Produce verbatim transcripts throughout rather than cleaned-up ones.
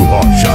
Rocha.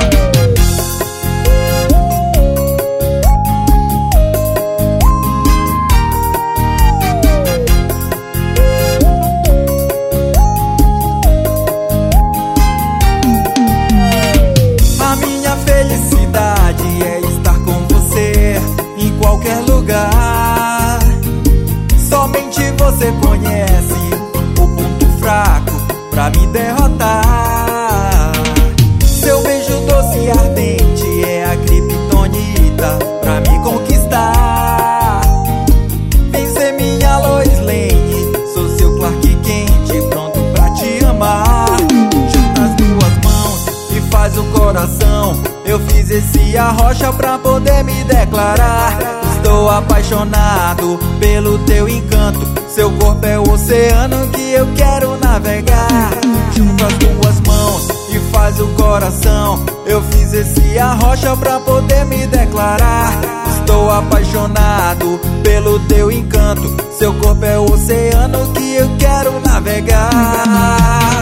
A minha felicidade é estar com você em qualquer lugar. Somente você conhece o ponto fraco pra me derrotar. Seu beijo doce e ardente é a criptonita pra me conquistar. Vem ser minha Lois Lane, sou seu Clark Kent, pronto pra te amar. Junta as duas mãos e faz o coração. Eu fiz esse arrocha pra poder me declarar. Estou apaixonado pelo teu encanto. Seu corpo é o oceano que eu quero navegar. Junta as duas mãos e faz o coração. Eu fiz esse arrocha pra poder me declarar. Estou apaixonado pelo teu encanto. Seu corpo é o oceano que eu quero navegar.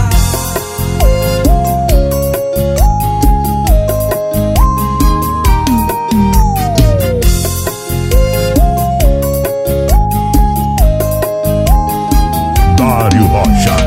Mário Rocha.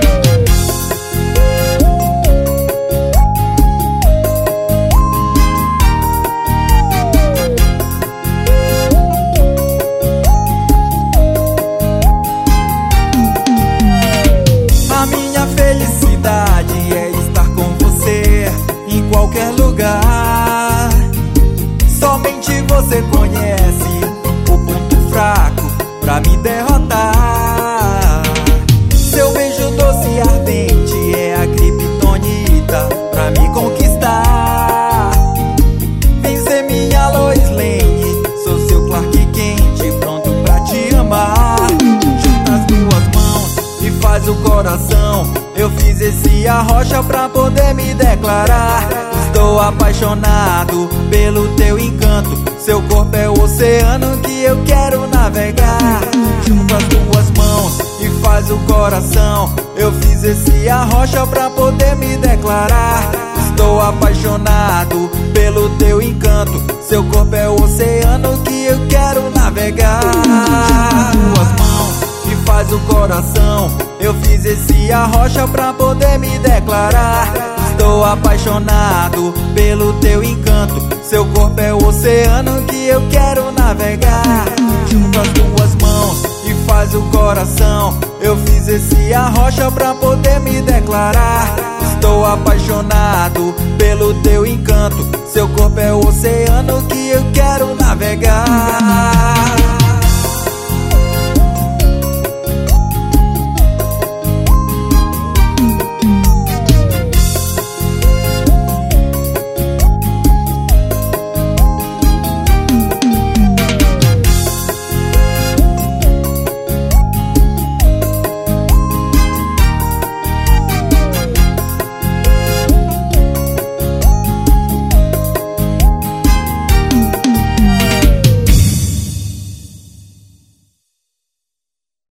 A minha felicidade é estar com você em qualquer lugar. Somente você conhece o ponto fraco pra me derrotar. Seu beijo doce e ardente é a criptonita pra me conquistar. Vem ser minha Lois Lane, sou seu Clark Kent, pronto pra te amar. Junta as duas mãos e faz o coração. Eu fiz esse arrocha pra poder me declarar. Estou apaixonado pelo teu encanto. Seu corpo é o oceano que eu quero navegar. Junta as duas mãos e faz o coração. Eu fiz esse arrocha pra poder me declarar. Estou apaixonado pelo teu encanto. Seu corpo é o oceano que eu quero navegar. Junta as duas mãos e faz o coração. Eu fiz esse arrocha pra poder me declarar. Estou apaixonado pelo teu encanto. Seu corpo é o oceano que eu quero navegar. Junta as duas mãos e faz o coração. Eu fiz esse arrocha pra poder me declarar. Estou apaixonado pelo teu encanto. Seu corpo é o oceano que eu quero navegar.